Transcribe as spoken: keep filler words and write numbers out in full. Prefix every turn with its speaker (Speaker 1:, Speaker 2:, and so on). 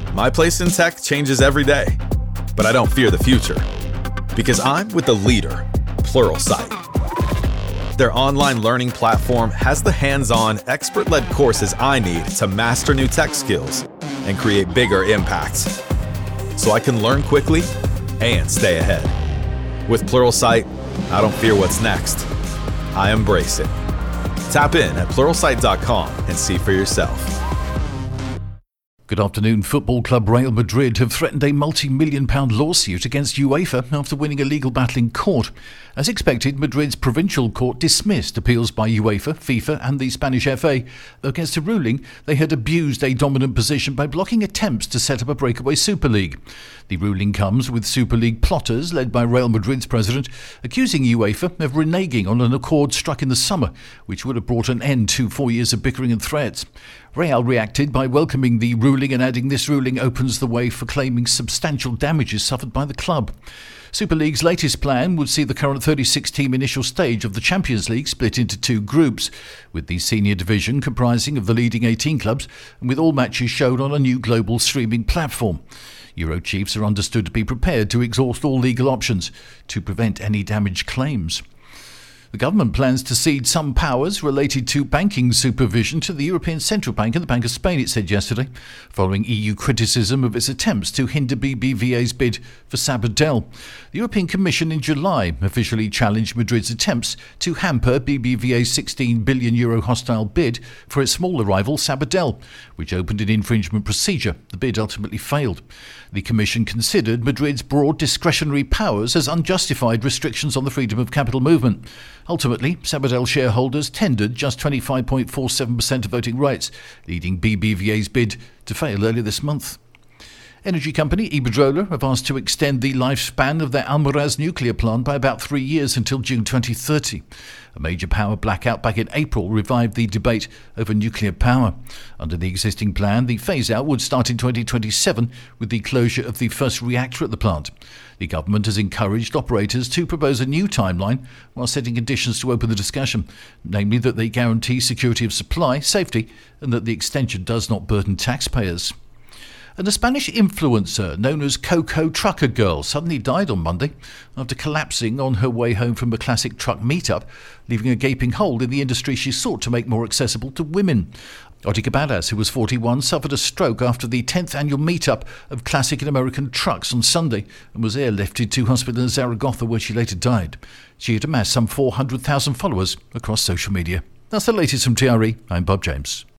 Speaker 1: My place in tech changes every day, but I don't fear the future because I'm with the leader, Pluralsight. Their online learning platform has the hands-on, expert-led courses I need to master new tech skills and create bigger impacts, so I can learn quickly and stay ahead. With Pluralsight, I don't fear what's next. I embrace it. Tap in at pluralsight dot com and see for yourself.
Speaker 2: Good afternoon. Football club Real Madrid have threatened a multi-million pound lawsuit against UEFA after winning a legal battle in court. As expected, Madrid's provincial court dismissed appeals by UEFA, FIFA and the Spanish F A against a ruling they had abused a dominant position by blocking attempts to set up a breakaway Super League. The ruling comes with Super League plotters, led by Real Madrid's president, accusing UEFA of reneging on an accord struck in the summer, which would have brought an end to four years of bickering and threats. Real reacted by welcoming the ruling and adding this ruling opens the way for claiming substantial damages suffered by the club. Super League's latest plan would see the current thirty-six team initial stage of the Champions League split into two groups, with the senior division comprising of the leading eighteen clubs and with all matches shown on a new global streaming platform. Euro chiefs are understood to be prepared to exhaust all legal options to prevent any damage claims. The government plans to cede some powers related to banking supervision to the European Central Bank and the Bank of Spain, it said yesterday, following E U criticism of its attempts to hinder B B V A's bid for Sabadell. The European Commission in July officially challenged Madrid's attempts to hamper B B V A's sixteen billion euro hostile bid for its smaller rival Sabadell, which opened an infringement procedure. The bid ultimately failed. The Commission considered Madrid's broad discretionary powers as unjustified restrictions on the freedom of capital movement. Ultimately, Sabadell shareholders tendered just twenty-five point four seven percent of voting rights, leading B B V A's bid to fail earlier this month. Energy company Iberdrola have asked to extend the lifespan of their Almaraz nuclear plant by about three years until June twenty thirty. A major power blackout back in April revived the debate over nuclear power. Under the existing plan, the phase-out would start in twenty twenty-seven with the closure of the first reactor at the plant. The government has encouraged operators to propose a new timeline while setting conditions to open the discussion, namely that they guarantee security of supply, safety, and that the extension does not burden taxpayers. And a Spanish influencer known as Coco Trucker Girl suddenly died on Monday after collapsing on her way home from a classic truck meetup, leaving a gaping hole in the industry she sought to make more accessible to women. Otti Cabadas, who was forty-one, suffered a stroke after the tenth annual meetup of classic and American trucks on Sunday and was airlifted to hospital in Zaragoza, where she later died. She had amassed some four hundred thousand followers across social media. That's the latest from T R E. I'm Bob James.